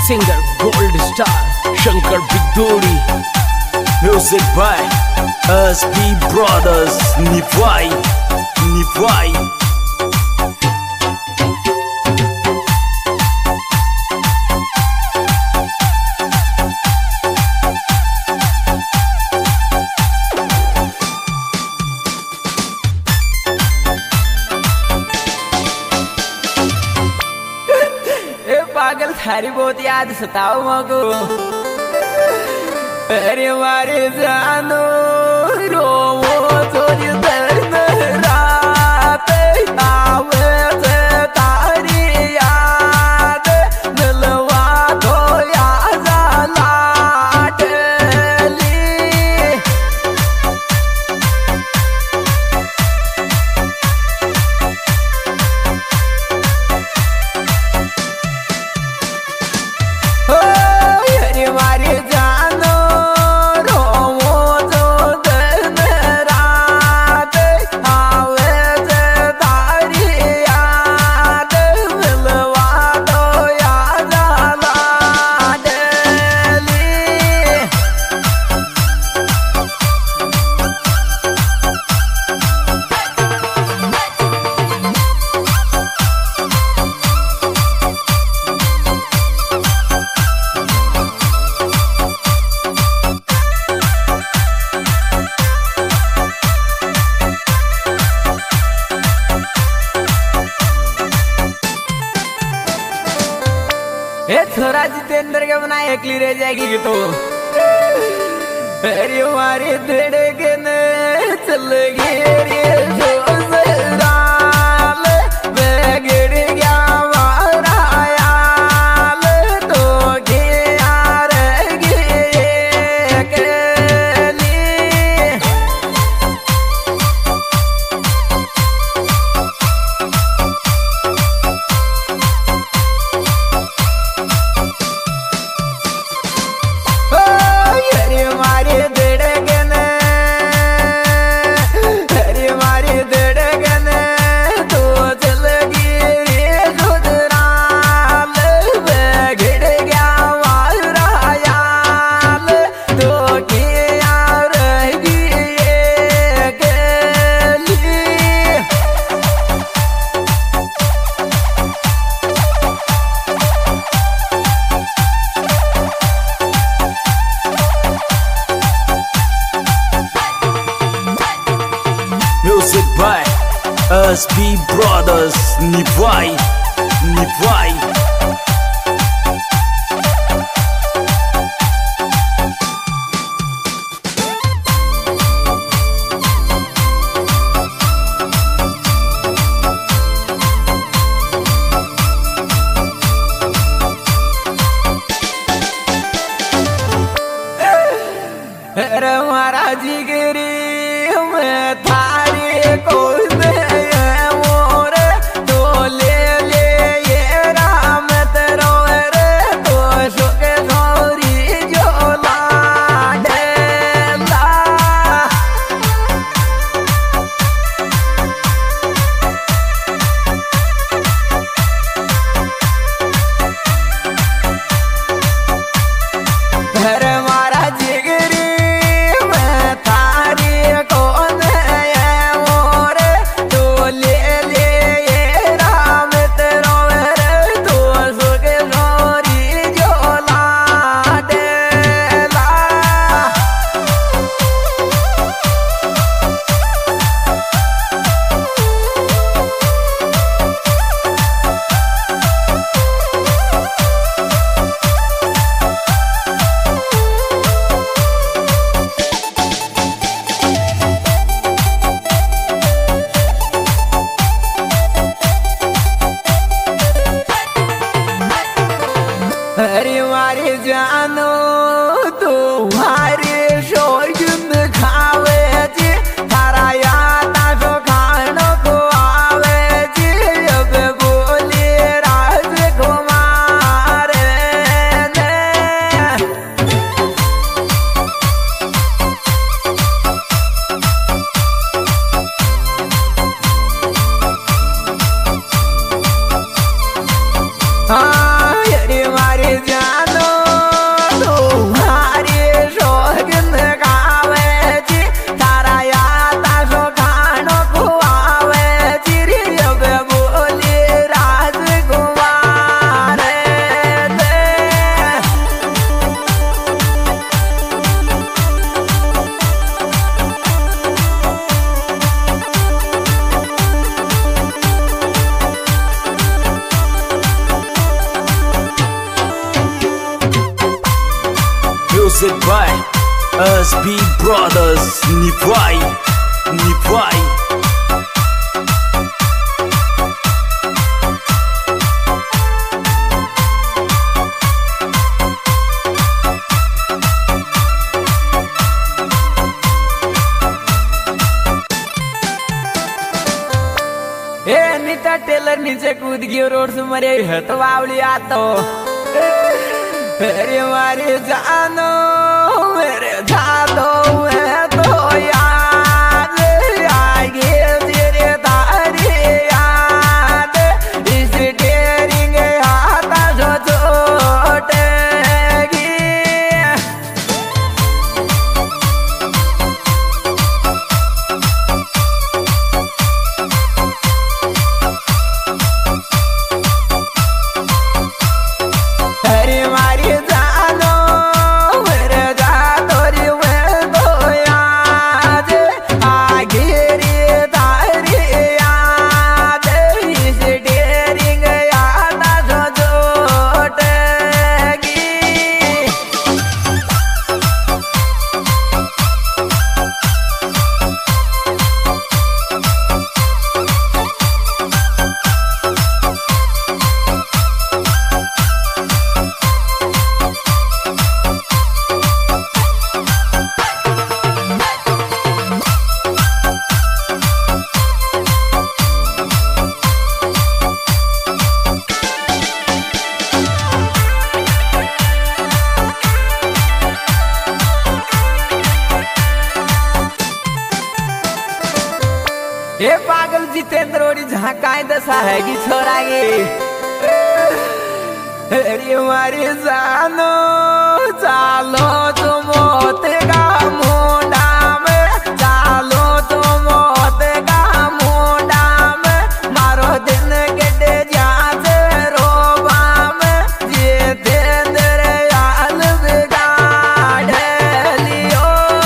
Singer gold star Shankar Bidhuri. Music by SB Brothers निभाई निभाई। पागल थारी बहुत याद सताओ मगो। अरे मारे जानो रोवो थोड़ी दर्द रात आवे से तारी याद दिलवा तो याद लाडली। मारे जानो रोवो जो दिन रात आवे से तारी याद दिलवा तो याद लाडली। थोड़ा जितेंद्र के बना एकली रह जाएगी कि तो अरे हमारे धड़कन चल गई रे जो सराल बिगड़ गया हमारा याल तो गया रह गई अकेली। मारे धड़कन अरे मारे धड़कन तो चल गई रे सुधराल बिगड़ गया हमारा याल तो क्या रह गई अकेली। म्यूजिक बाय एसबी ब्रदर्स निभाई निभाई। अरे महाराज जिगरी मैं थारे को मोर तो ले ले ये राम तेरो रे तो सुख सौरी जो लाडला। अरे महाराज जिगरी मैं थारी कौन है मोर तो ले ले ये राम तेरो रे तो सुख सौरी जो लाडला। अरे मारे जानो तुम्हारे शोर खावे जी थारा याद जो खानो को आवे जी अब बोली राज कुमार ने। हाँ अरे मारे जान Music by SB Brothers. Nipwai, Nipwai. Neeta tailor नीचे कूद गयो रोड से मरे तो बावली आतो अरे मारे जानो मेरे जानो मैं तो याद आगे तेरे तारे याद इस डेरिंग आता जो छोटेगी ये पागल जितेंद्र ओडी जहाँ काय दशा है कि छोरा गे अरे मारी जानो चालो तुम मोते का मुंडा में चालो तुम मोते का मुंडा में मारो दिन के जाते रोबा में जितेंद्र याल बिगाड़ लियो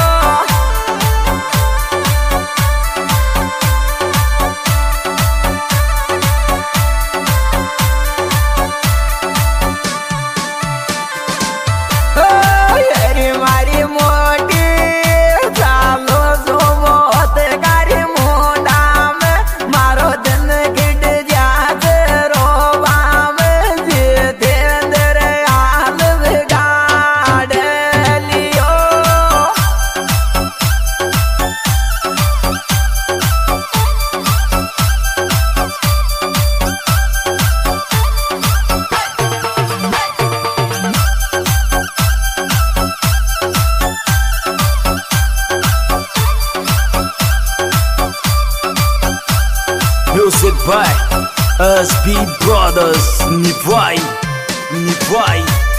Music by SB Brothers. Nipwai, Nipwai.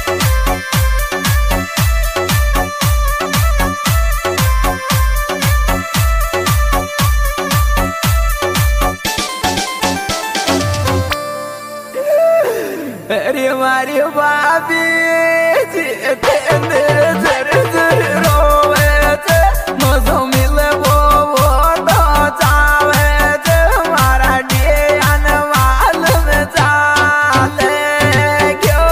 अरे मारी बाबी जितेंद्र जर जर रोवे थे मजो मिले वो तो चावे थे मारा डियान वाल में चाले क्यों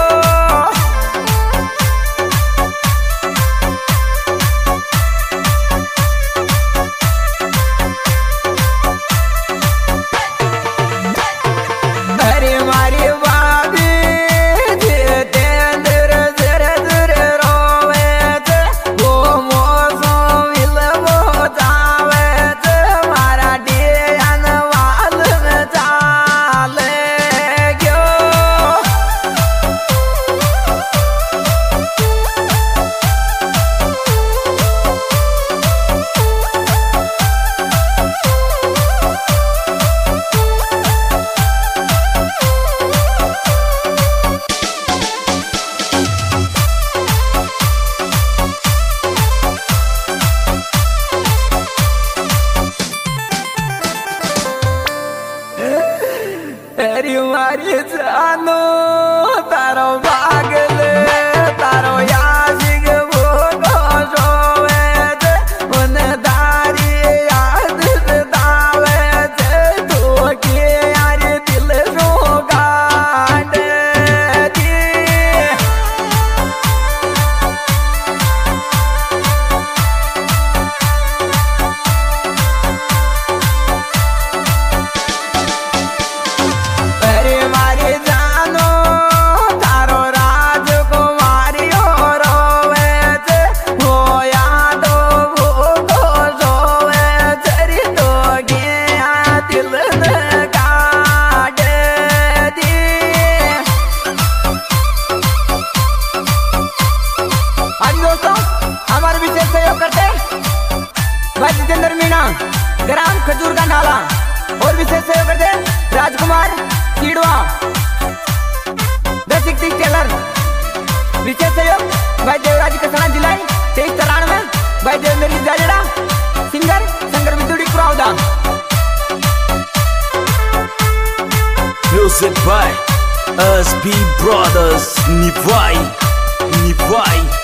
अरे मारी बाबी जितेंद्र जर जर रोवे थे वो मौसम मिले वो चावे थे मारा डियान वाल में चाले क्यों अरे मारी जानो तारो भागले तारो यासिक भोगो सोवे थे उन दारी याद दावे थे तो के यार दिल रो गाड़ दी ग्राम खजूर का नाला। और विशेष सहयोग करते राजकुमार कीड़वा टेलर। विशेष सहयोग भाई देवराज कसाना जिला 2393 भाई Devendra Jajera singer Shankar Bidhuri Kurawada. Music by SB Brothers Nivai